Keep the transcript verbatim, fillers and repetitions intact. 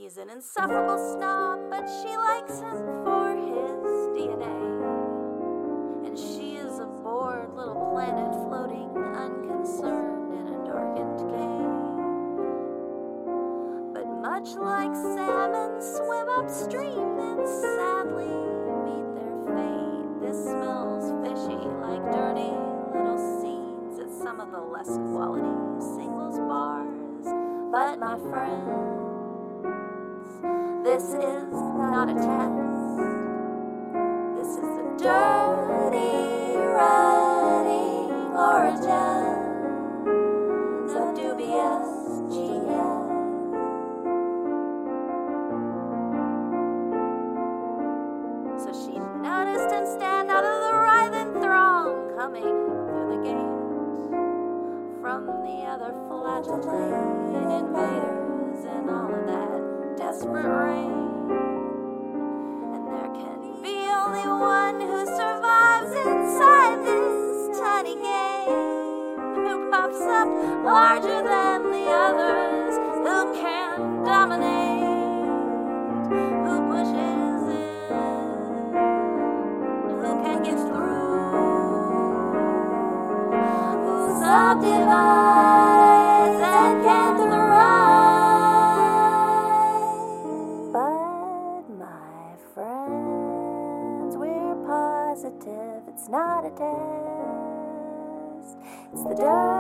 He's an insufferable snob, but she likes him for his D N A. And she is a bored little planet floating unconcerned in a darkened cave. But much like salmon swim upstream, then sadly meet their fate. This smells fishy like dirty little scenes at some of the less quality singles bars. But my friends, this is not a test. This is the dirty running origins of dubious G S. So she noticed him stand out of the writhing throng coming through the gate from the other flagellated invaders and all of that desperate rain. And there can be only one who survives inside this tiny game, who pops up larger than the others, who can dominate, who pushes in, who can get through, who subdivides and can thrive. But my friends, we're positive it's not a test. It's the dirt.